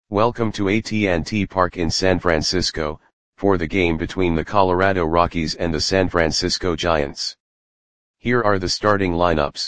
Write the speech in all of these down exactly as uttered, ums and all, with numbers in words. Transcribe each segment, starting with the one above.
Welcome to A T and T Park in San Francisco, for the game between the Colorado Rockies and the San Francisco Giants. Here are the starting lineups.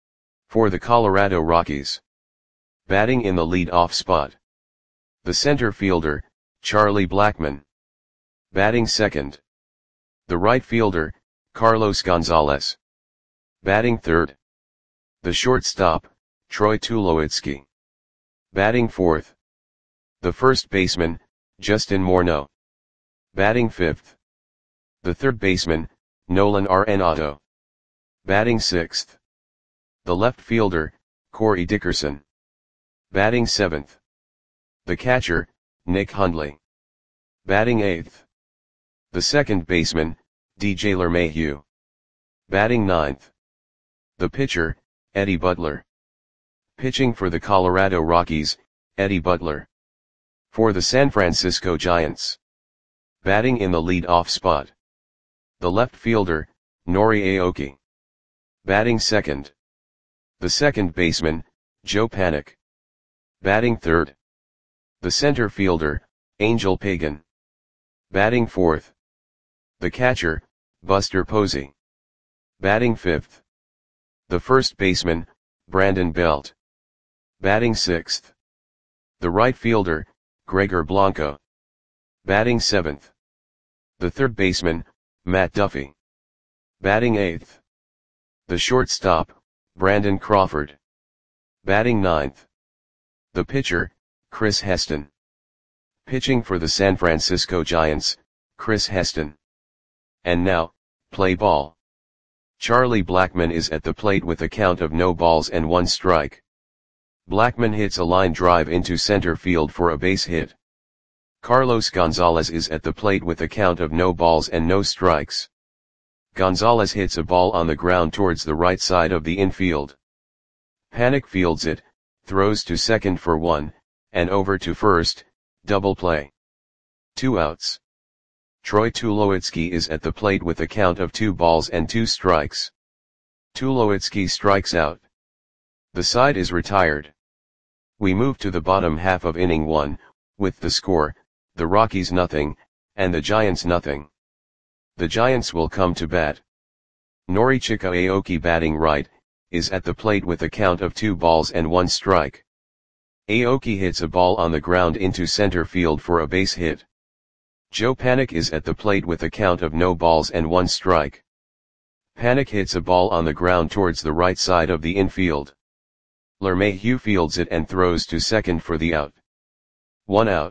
For the Colorado Rockies. Batting in the lead-off spot. The center fielder, Charlie Blackmon. Batting second. The right fielder, Carlos Gonzalez. Batting third. The shortstop, Troy Tulowitzki. Batting fourth. The first baseman, Justin Morneau. Batting fifth. The third baseman, Nolan Arenado. Batting sixth. The left fielder, Corey Dickerson. Batting seventh. The catcher, Nick Hundley. Batting eighth. The second baseman, D J LeMahieu. Batting ninth. The pitcher, Eddie Butler. Pitching for the Colorado Rockies, Eddie Butler. For the San Francisco Giants. Batting in the lead-off spot. The left fielder, Nori Aoki. Batting second. The second baseman, Joe Panik. Batting third. The center fielder, Angel Pagan. Batting fourth. The catcher, Buster Posey. Batting fifth. The first baseman, Brandon Belt. Batting sixth. The right fielder, Gregor Blanco. Batting seventh. The third baseman, Matt Duffy. Batting eighth. The shortstop, Brandon Crawford. Batting ninth. The pitcher, Chris Heston. Pitching for the San Francisco Giants, Chris Heston. And now, play ball. Charlie Blackmon is at the plate with a count of no balls and one strike. Blackmon hits a line drive into center field for a base hit. Carlos Gonzalez is at the plate with a count of no balls and no strikes. Gonzalez hits a ball on the ground towards the right side of the infield. Panik fields it, throws to second for one, and over to first, double play. Two outs. Troy Tulowitzki is at the plate with a count of two balls and two strikes. Tulowitzki strikes out. The side is retired. We move to the bottom half of inning one, with the score, the Rockies nothing, and the Giants nothing. The Giants will come to bat. Norichika Aoki batting right, is at the plate with a count of two balls and one strike. Aoki hits a ball on the ground into center field for a base hit. Joe Panik is at the plate with a count of no balls and one strike. Panik hits a ball on the ground towards the right side of the infield. LeMahieu fields it and throws to second for the out. One out.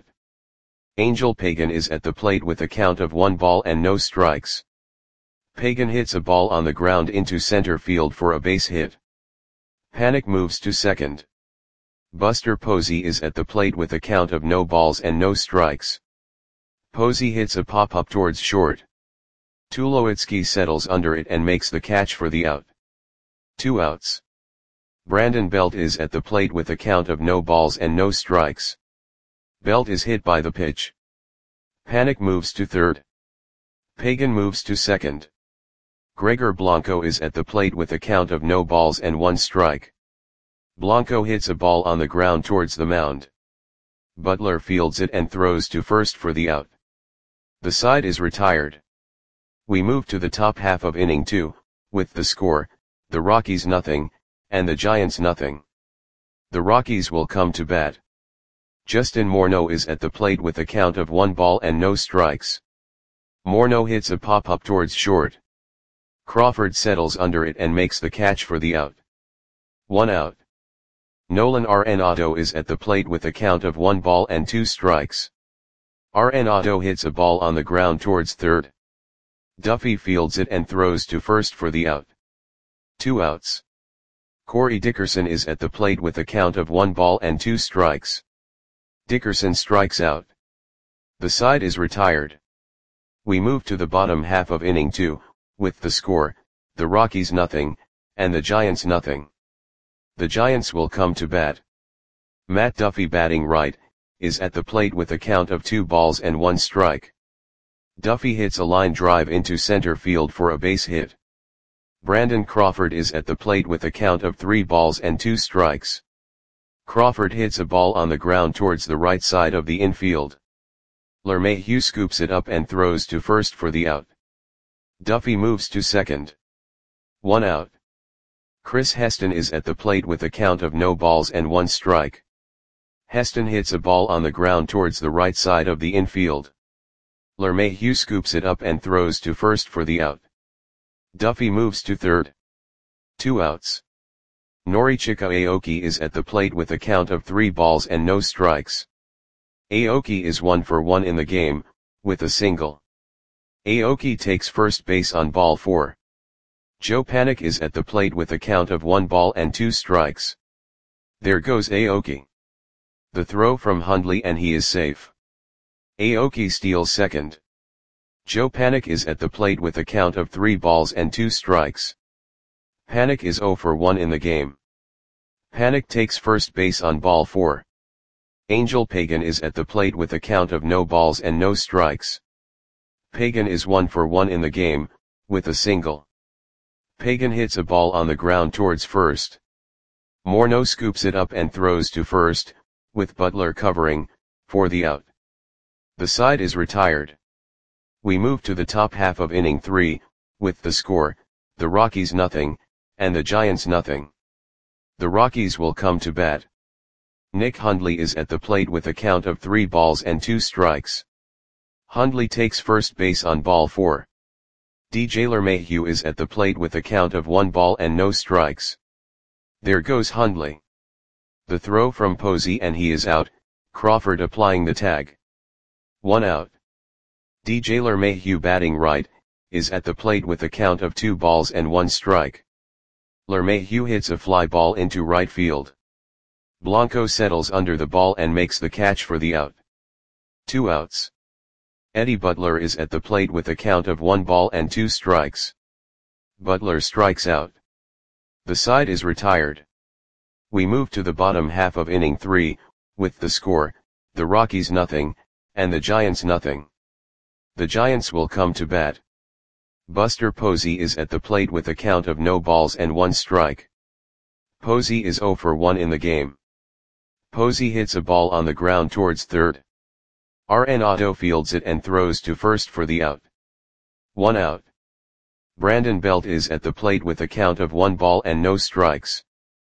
Angel Pagan is at the plate with a count of one ball and no strikes. Pagan hits a ball on the ground into center field for a base hit. Panik moves to second. Buster Posey is at the plate with a count of no balls and no strikes. Posey hits a pop-up towards short. Tulowitzki settles under it and makes the catch for the out. Two outs. Brandon Belt is at the plate with a count of no balls and no strikes. Belt is hit by the pitch. Panik moves to third. Pagan moves to second. Gregor Blanco is at the plate with a count of no balls and one strike. Blanco hits a ball on the ground towards the mound. Butler fields it and throws to first for the out. The side is retired. We move to the top half of inning two, with the score, the Rockies nothing, and the Giants nothing. The Rockies will come to bat. Justin Morneau is at the plate with a count of one ball and no strikes. Morneau hits a pop-up towards short. Crawford settles under it and makes the catch for the out. One out. Nolan Arenado is at the plate with a count of one ball and two strikes. Arenado hits a ball on the ground towards third. Duffy fields it and throws to first for the out. Two outs. Corey Dickerson is at the plate with a count of one ball and two strikes. Dickerson strikes out. The side is retired. We move to the bottom half of inning two, with the score, the Rockies nothing, and the Giants nothing. The Giants will come to bat. Matt Duffy batting right, is at the plate with a count of two balls and one strike. Duffy hits a line drive into center field for a base hit. Brandon Crawford is at the plate with a count of three balls and two strikes. Crawford hits a ball on the ground towards the right side of the infield. LeMahieu scoops it up and throws to first for the out. Duffy moves to second. One out. Chris Heston is at the plate with a count of no balls and one strike. Heston hits a ball on the ground towards the right side of the infield. LeMahieu scoops it up and throws to first for the out. Duffy moves to third. Two outs. Norichika Aoki is at the plate with a count of three balls and no strikes. Aoki is one for one in the game, with a single. Aoki takes first base on ball four. Joe Panik is at the plate with a count of one ball and two strikes. There goes Aoki. The throw from Hundley and he is safe. Aoki steals second. Joe Panik is at the plate with a count of three balls and two strikes. Panik is zero for one in the game. Panik takes first base on ball four. Angel Pagan is at the plate with a count of no balls and no strikes. Pagan is one for one in the game, with a single. Pagan hits a ball on the ground towards first. Morneau scoops it up and throws to first, with Butler covering, for the out. The side is retired. We move to the top half of inning three, with the score, the Rockies nothing, and the Giants nothing. The Rockies will come to bat. Nick Hundley is at the plate with a count of three balls and two strikes. Hundley takes first base on ball four. D J LeMahieu is at the plate with a count of one ball and no strikes. There goes Hundley. The throw from Posey and he is out, Crawford applying the tag. One out. D J LeMahieu batting right, is at the plate with a count of two balls and one strike. LeMahieu hits a fly ball into right field. Blanco settles under the ball and makes the catch for the out. Two outs. Eddie Butler is at the plate with a count of one ball and two strikes. Butler strikes out. The side is retired. We move to the bottom half of inning three, with the score, the Rockies nothing, and the Giants nothing. The Giants will come to bat. Buster Posey is at the plate with a count of no balls and one strike. Posey is zero for one in the game. Posey hits a ball on the ground towards third. Arenado fields it and throws to first for the out. One out. Brandon Belt is at the plate with a count of one ball and no strikes.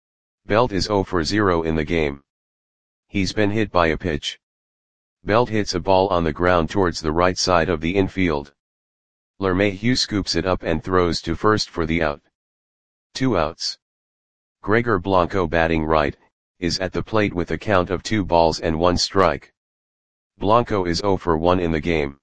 Belt is zero for zero in the game. He's been hit by a pitch. Belt hits a ball on the ground towards the right side of the infield. LeMahieu scoops it up and throws to first for the out. Two outs. Gregor Blanco batting right, is at the plate with a count of two balls and one strike. Blanco is zero for one in the game.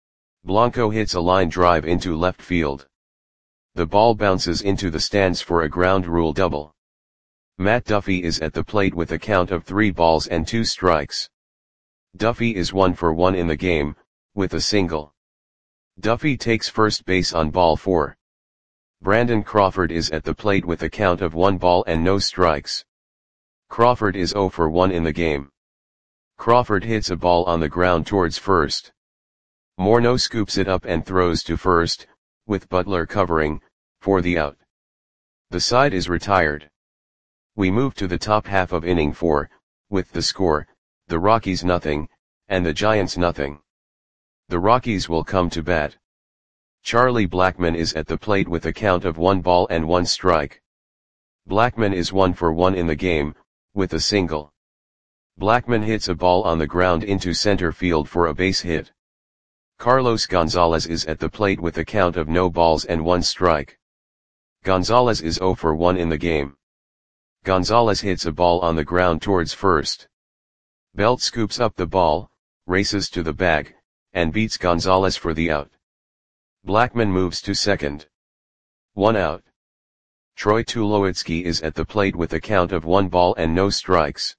Blanco hits a line drive into left field. The ball bounces into the stands for a ground rule double. Matt Duffy is at the plate with a count of three balls and two strikes. Duffy is one for one in the game, with a single. Duffy takes first base on ball four. Brandon Crawford is at the plate with a count of one ball and no strikes. Crawford is zero for one in the game. Crawford hits a ball on the ground towards first. Morneau scoops it up and throws to first, with Butler covering, for the out. The side is retired. We move to the top half of inning four, with the score, the Rockies nothing, and the Giants nothing. The Rockies will come to bat. Charlie Blackmon is at the plate with a count of one ball and one strike. Blackmon is one for one in the game, with a single. Blackmon hits a ball on the ground into center field for a base hit. Carlos Gonzalez is at the plate with a count of no balls and one strike. Gonzalez is zero for one in the game. Gonzalez hits a ball on the ground towards first. Belt scoops up the ball, races to the bag, and beats Gonzalez for the out. Blackmon moves to second. One out. Troy Tulowitzki is at the plate with a count of one ball and no strikes.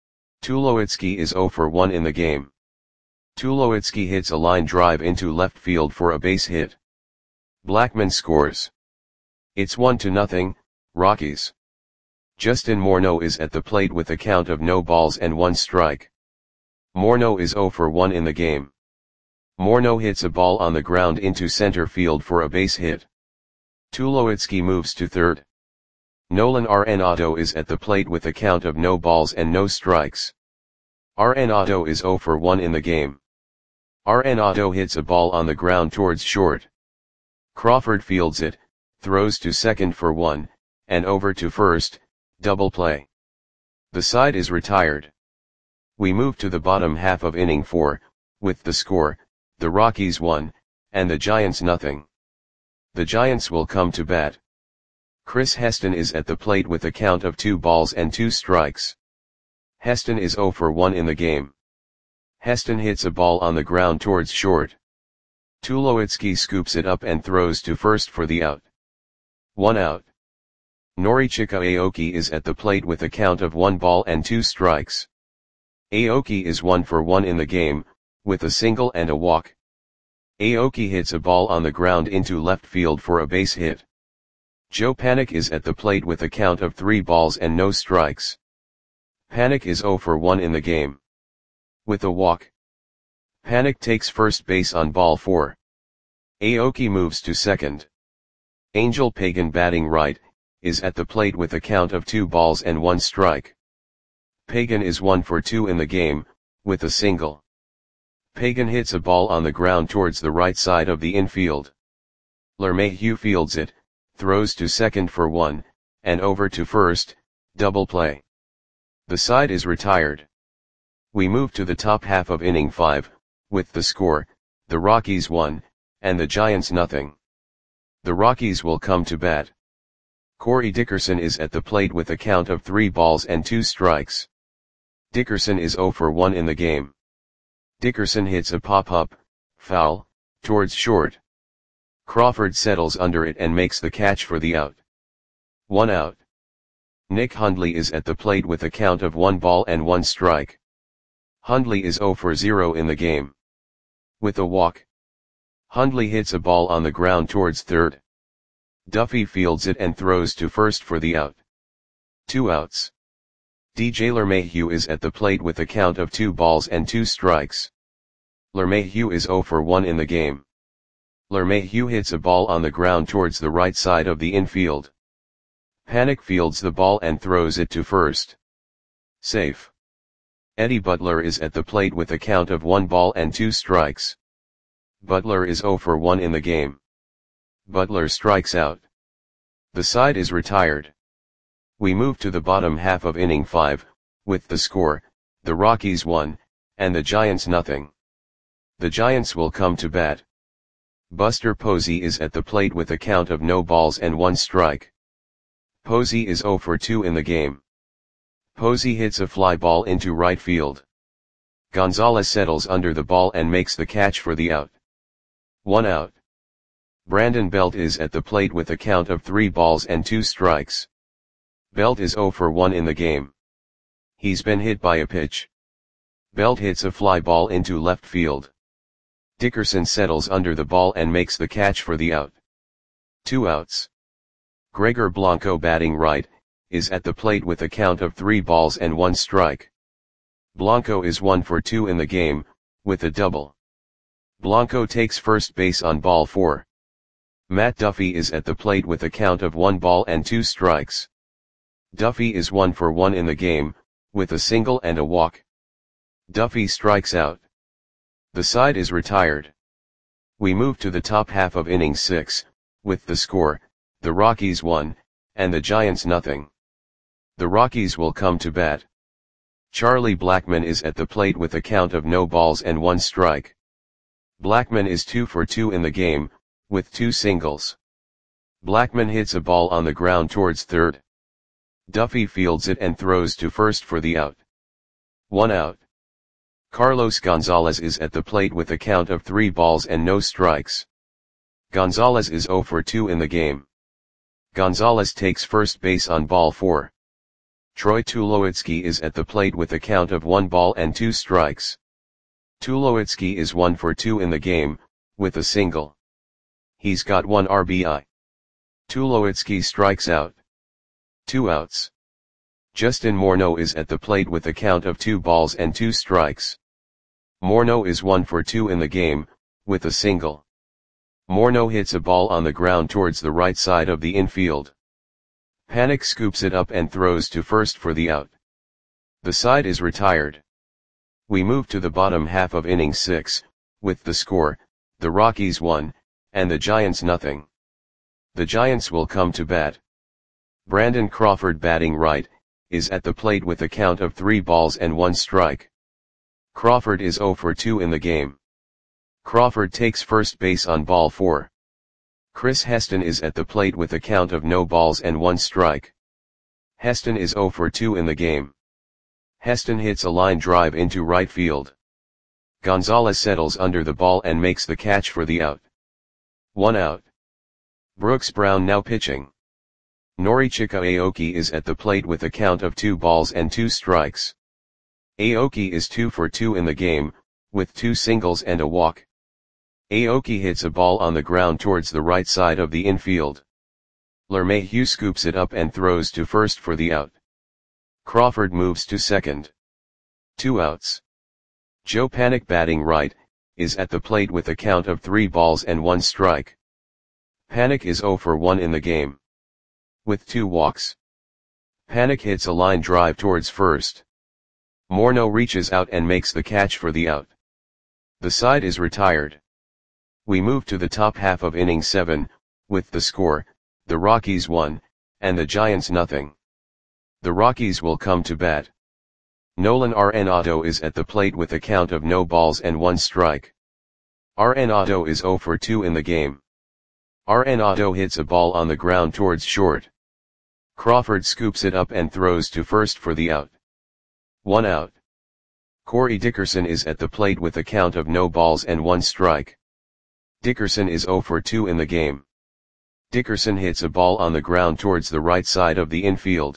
Tulowitzki is zero for one in the game. Tulowitzki hits a line drive into left field for a base hit. Blackmon scores. It's one to nothing, Rockies. Justin Morneau is at the plate with a count of no balls and one strike. Morneau is zero for one in the game. Morneau hits a ball on the ground into center field for a base hit. Tulowitzki moves to third. Nolan Arenado is at the plate with a count of no balls and no strikes. Arenado is zero for one in the game. Arenado hits a ball on the ground towards short. Crawford fields it, throws to second for one, and over to first, double play. The side is retired. We move to the bottom half of inning four, with the score, the Rockies one, and the Giants nothing. The Giants will come to bat. Chris Heston is at the plate with a count of two balls and two strikes. Heston is zero for one in the game. Heston hits a ball on the ground towards short. Tulowitzki scoops it up and throws to first for the out. One out. Norichika Aoki is at the plate with a count of one ball and two strikes. Aoki is one for one in the game, with a single and a walk. Aoki hits a ball on the ground into left field for a base hit. Joe Panik is at the plate with a count of three balls and no strikes. Panik is zero for one in the game. With a walk. Panik takes first base on ball four. Aoki moves to second. Angel Pagan, batting right, is at the plate with a count of two balls and one strike. Pagan is one for two in the game, with a single. Pagan hits a ball on the ground towards the right side of the infield. LeMahieu fields it, throws to second for one, and over to first, double play. The side is retired. We move to the top half of inning five, with the score, the Rockies one, and the Giants nothing. The Rockies will come to bat. Corey Dickerson is at the plate with a count of three balls and two strikes. Dickerson is zero for one in the game. Dickerson hits a pop-up, foul, towards short. Crawford settles under it and makes the catch for the out. One out. Nick Hundley is at the plate with a count of one ball and one strike. Hundley is zero for zero in the game. With a walk. Hundley hits a ball on the ground towards third. Duffy fields it and throws to first for the out. Two outs. D J LeMahieu is at the plate with a count of two balls and two strikes. LeMahieu is zero for one in the game. LeMahieu hits a ball on the ground towards the right side of the infield. Panik fields the ball and throws it to first. Safe. Eddie Butler is at the plate with a count of one ball and two strikes. Butler is zero for one in the game. Butler strikes out. The side is retired. We move to the bottom half of inning five, with the score, the Rockies one, and the Giants nothing. The Giants will come to bat. Buster Posey is at the plate with a count of no balls and one strike. Posey is zero for two in the game. Posey hits a fly ball into right field. Gonzalez settles under the ball and makes the catch for the out. One out. Brandon Belt is at the plate with a count of three balls and two strikes. Belt is zero for one in the game. He's been hit by a pitch. Belt hits a fly ball into left field. Dickerson settles under the ball and makes the catch for the out. Two outs. Gregor Blanco, batting right, is at the plate with a count of three balls and one strike. Blanco is one for two in the game, with a double. Blanco takes first base on ball four. Matt Duffy is at the plate with a count of one ball and two strikes. Duffy is one for one in the game, with a single and a walk. Duffy strikes out. The side is retired. We move to the top half of inning six, with the score, the Rockies one, and the Giants nothing. The Rockies will come to bat. Charlie Blackmon is at the plate with a count of no balls and one strike. Blackmon is two for two in the game, with two singles. Blackmon hits a ball on the ground towards third. Duffy fields it and throws to first for the out. One out. Carlos Gonzalez is at the plate with a count of three balls and no strikes. Gonzalez is zero for two in the game. Gonzalez takes first base on ball four. Troy Tulowitzki is at the plate with a count of one ball and two strikes. Tulowitzki is one for two in the game, with a single. He's got one R B I. Tulowitzki strikes out. Two outs. Justin Morneau is at the plate with a count of two balls and two strikes. Morneau is one for two in the game, with a single. Morneau hits a ball on the ground towards the right side of the infield. Panic scoops it up and throws to first for the out. The side is retired. We move to the bottom half of inning six, with the score, the Rockies one, and the Giants nothing. The Giants will come to bat. Brandon Crawford, batting right, is at the plate with a count of three balls and one strike. Crawford is oh for two in the game. Crawford takes first base on ball four. Chris Heston is at the plate with a count of no balls and one strike. Heston is oh for two in the game. Heston hits a line drive into right field. Gonzalez settles under the ball and makes the catch for the out. One out. Brooks Brown now pitching. Norichika Aoki is at the plate with a count of two balls and two strikes. Aoki is two for two in the game, with two singles and a walk. Aoki hits a ball on the ground towards the right side of the infield. LeMahieu scoops it up and throws to first for the out. Crawford moves to second. Two outs. Joe Panik, batting right, is at the plate with a count of three balls and one strike. Panik is oh for one in the game, with two walks. Panik hits a line drive towards first. Morneau reaches out and makes the catch for the out. The side is retired. We move to the top half of inning seven, with the score, the Rockies one, and the Giants nothing. The Rockies will come to bat. Nolan Arenado is at the plate with a count of no balls and one strike. Arenado is oh for two in the game. Arenado hits a ball on the ground towards short. Crawford scoops it up and throws to first for the out. One out. Corey Dickerson is at the plate with a count of no balls and one strike. Dickerson is oh for two in the game. Dickerson hits a ball on the ground towards the right side of the infield.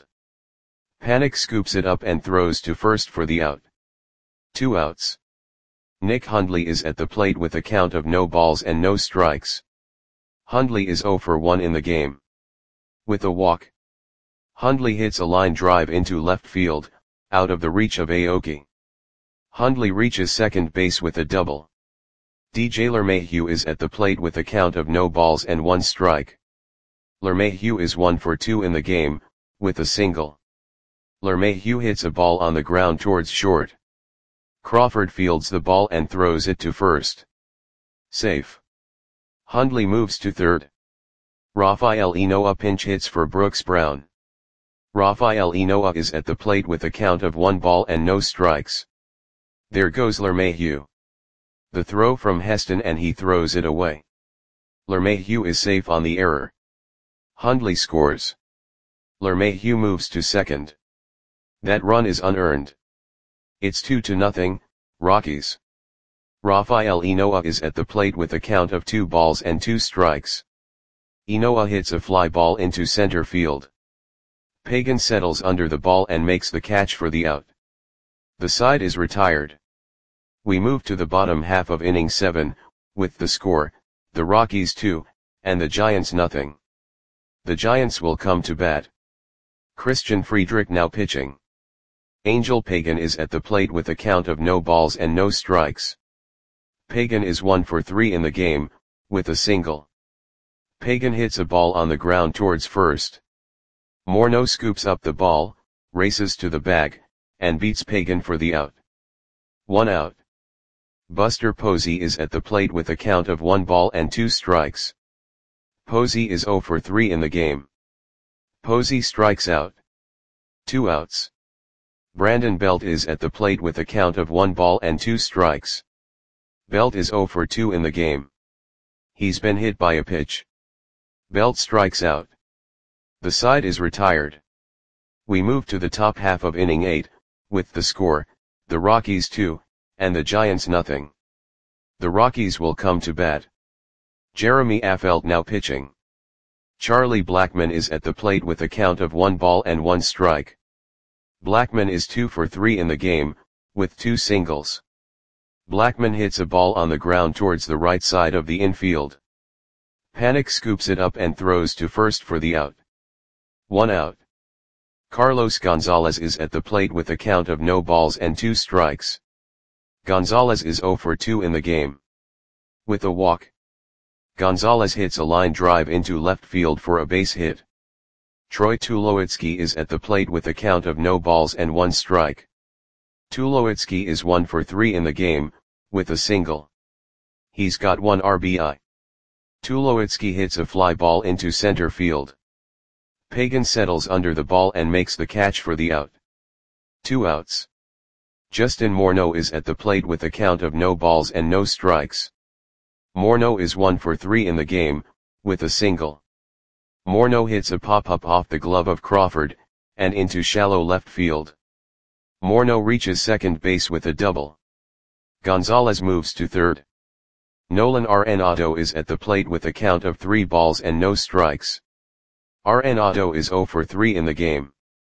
Panik scoops it up and throws to first for the out. Two outs. Nick Hundley is at the plate with a count of no balls and no strikes. Hundley is oh for one in the game, with a walk. Hundley hits a line drive into left field, out of the reach of Aoki. Hundley reaches second base with a double. D J LeMahieu is at the plate with a count of no balls and one strike. LeMahieu is one for two in the game, with a single. LeMahieu hits a ball on the ground towards short. Crawford fields the ball and throws it to first. Safe. Hundley moves to third. Rafael Enoa pinch hits for Brooks Brown. Rafael Enoa is at the plate with a count of one ball and no strikes. There goes LeMahieu. The throw from Heston and he throws it away. LeMahieu is safe on the error. Hundley scores. LeMahieu moves to second. That run is unearned. It's two to nothing, Rockies. Rafael Enoa is at the plate with a count of two balls and two strikes. Enoa hits a fly ball into center field. Pagan settles under the ball and makes the catch for the out. The side is retired. We move to the bottom half of inning seven, with the score, the Rockies two, and the Giants nothing. The Giants will come to bat. Christian Friedrich now pitching. Angel Pagan is at the plate with a count of no balls and no strikes. Pagan is one for three in the game, with a single. Pagan hits a ball on the ground towards first. Morneau scoops up the ball, races to the bag, and beats Pagan for the out. One out. Buster Posey is at the plate with a count of one ball and two strikes. Posey is oh for three in the game. Posey strikes out. Two outs. Brandon Belt is at the plate with a count of one ball and two strikes. Belt is oh for two in the game. He's been hit by a pitch. Belt strikes out. The side is retired. We move to the top half of inning eight, with the score, the Rockies two, and the Giants nothing. The Rockies will come to bat. Jeremy Affeldt now pitching. Charlie Blackmon is at the plate with a count of one ball and one strike. Blackmon is two for three in the game, with two singles. Blackmon hits a ball on the ground towards the right side of the infield. Panik scoops it up and throws to first for the out. One out. Carlos Gonzalez is at the plate with a count of no balls and two strikes. Gonzalez is oh for two in the game, with a walk. Gonzalez hits a line drive into left field for a base hit. Troy Tulowitzki is at the plate with a count of no balls and one strike. Tulowitzki is one for three in the game, with a single. He's got one R B I. Tulowitzki hits a fly ball into center field. Pagan settles under the ball and makes the catch for the out. Two outs. Justin Morneau is at the plate with a count of no balls and no strikes. Morneau is one for three in the game, with a single. Morneau hits a pop-up off the glove of Crawford, and into shallow left field. Morneau reaches second base with a double. Gonzalez moves to third. Nolan Arenado is at the plate with a count of three balls and no strikes. Arenado is zero for three in the game.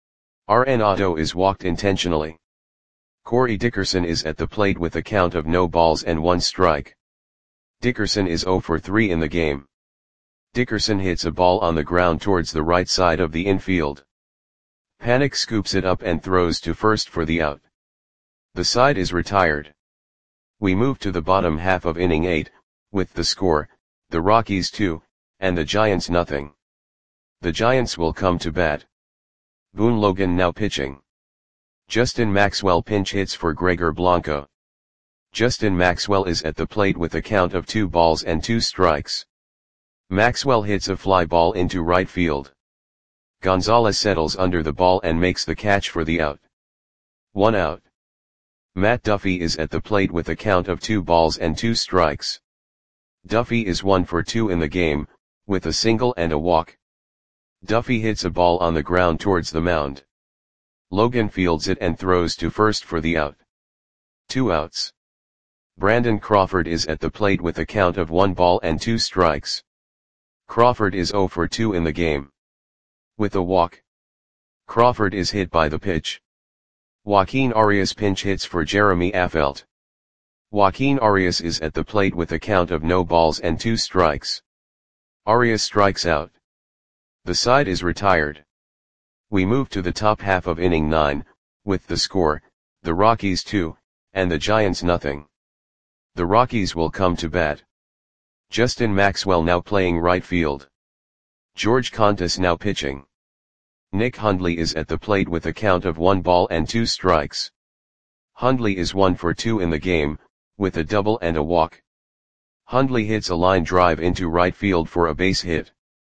Arenado is walked intentionally. Corey Dickerson is at the plate with a count of no balls and one strike. Dickerson is zero for three in the game. Dickerson hits a ball on the ground towards the right side of the infield. Panik scoops it up and throws to first for the out. The side is retired. We move to the bottom half of inning eight, with the score, the Rockies two, and the Giants nothing. The Giants will come to bat. Boone Logan now pitching. Justin Maxwell pinch hits for Gregor Blanco. Justin Maxwell is at the plate with a count of two balls and two strikes. Maxwell hits a fly ball into right field. Gonzalez settles under the ball and makes the catch for the out. One out. Matt Duffy is at the plate with a count of two balls and two strikes. Duffy is one for two in the game, with a single and a walk. Duffy hits a ball on the ground towards the mound. Logan fields it and throws to first for the out. Two outs. Brandon Crawford is at the plate with a count of one ball and two strikes. Crawford is zero for two in the game. With a walk. Crawford is hit by the pitch. Joaquin Arias pinch hits for Jeremy Affeldt. Joaquin Arias is at the plate with a count of no balls and two strikes. Arias strikes out. The side is retired. We move to the top half of inning nine, with the score, the Rockies two, and the Giants nothing. The Rockies will come to bat. Justin Maxwell now playing right field. George Contis now pitching. Nick Hundley is at the plate with a count of one ball and two strikes. Hundley is one for two in the game, with a double and a walk. Hundley hits a line drive into right field for a base hit.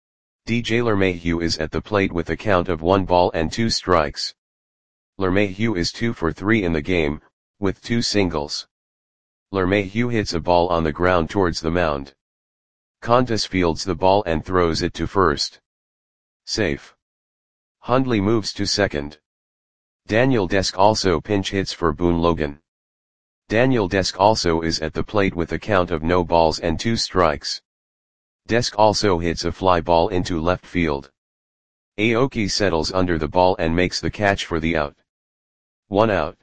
D J LeMahieu is at the plate with a count of one ball and two strikes. LeMahieu is two for three in the game, with two singles. LeMahieu hits a ball on the ground towards the mound. Contis fields the ball and throws it to first. Safe. Hundley moves to second. Daniel Desk also pinch hits for Boone Logan. Daniel Desk also is at the plate with a count of no balls and two strikes. Desk also hits a fly ball into left field. Aoki settles under the ball and makes the catch for the out. One out.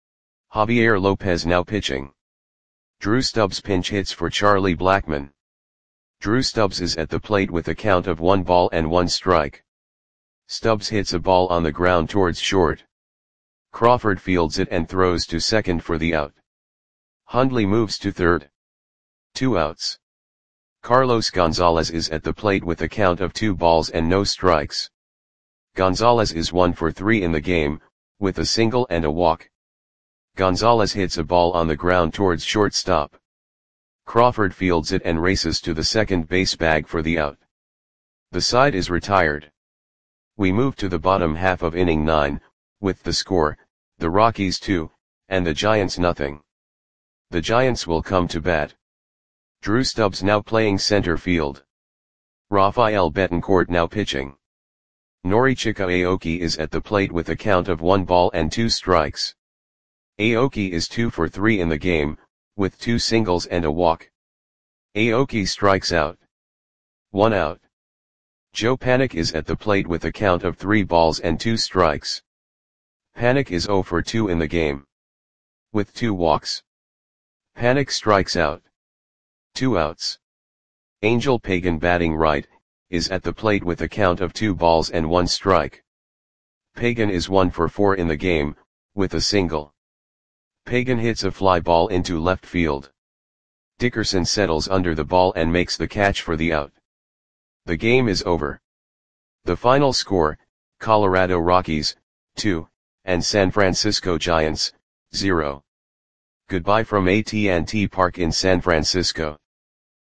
Javier Lopez now pitching. Drew Stubbs pinch hits for Charlie Blackmon. Drew Stubbs is at the plate with a count of one ball and one strike. Stubbs hits a ball on the ground towards short. Crawford fields it and throws to second for the out. Hundley moves to third. Two outs. Carlos Gonzalez is at the plate with a count of two balls and no strikes. Gonzalez is one for three in the game, with a single and a walk. Gonzalez hits a ball on the ground towards shortstop. Crawford fields it and races to the second base bag for the out. The side is retired. We move to the bottom half of inning nine, with the score, the Rockies two, and the Giants nothing. The Giants will come to bat. Drew Stubbs now playing center field. Rafael Betancourt now pitching. Norichika Aoki is at the plate with a count of one ball and two strikes. Aoki is two for three in the game, with two singles and a walk. Aoki strikes out. One out. Joe Panik is at the plate with a count of three balls and two strikes. Panik is zero for two in the game. With two walks. Panik strikes out. Two outs. Angel Pagan batting right, is at the plate with a count of two balls and one strike. Pagan is one for four in the game, with a single. Pagan hits a fly ball into left field. Dickerson settles under the ball and makes the catch for the out. The game is over. The final score, Colorado Rockies, two, and San Francisco Giants, zero. Goodbye from A T and T Park in San Francisco.